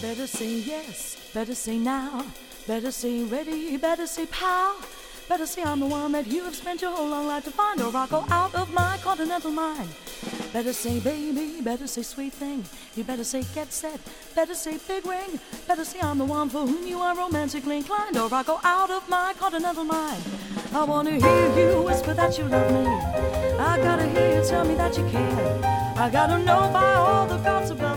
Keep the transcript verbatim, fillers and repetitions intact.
Better say yes, better say now, better say ready, better say pow. Better say I'm the one that you have spent your whole long life to find, or I'll go out of my continental mind. Better say baby, better say sweet thing, you better say get set, better say big ring, better say I'm the one for whom you are romantically inclined, or I'll go out of my continental mind. I wanna hear you whisper that you love me, I gotta hear you tell me that you care, I gotta know by all the gods above